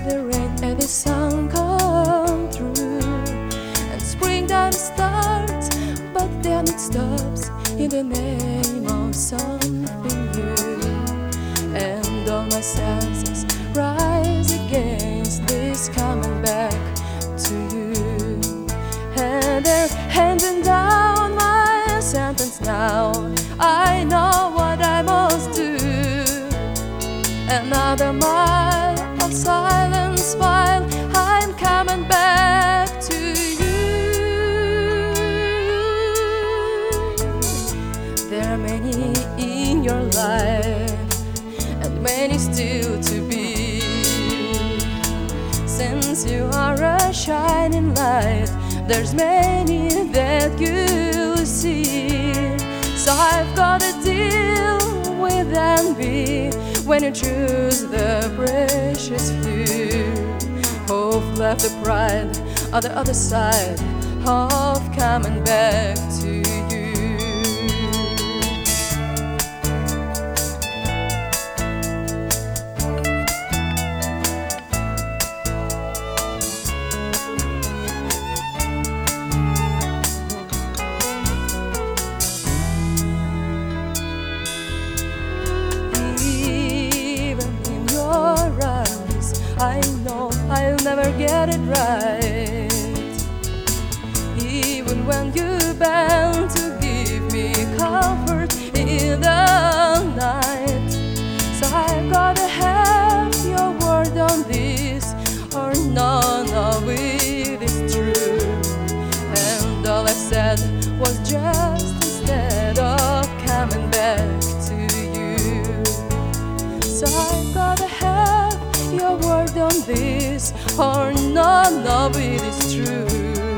The rain and the sun come through, and springtime starts, but then it stops in the name of something new. And all my senses rise against this coming back to you. And they're handing down my sentence now. I know what I must do. Another mile of silence while I'm coming back to you. There are many in your life, and many still to be. Since you are a shining light, there's many that you'll see. So I've got to deal with envy when you choose the precious few. Hope left the pride on the other side of coming back to you. I know I'll never get it right, even when you bend to give me comfort in the night. So I gotta have your word on this, or none of it is true. And all I said was just instead of coming back to you. So I gotta have your word on this, or none of it is true.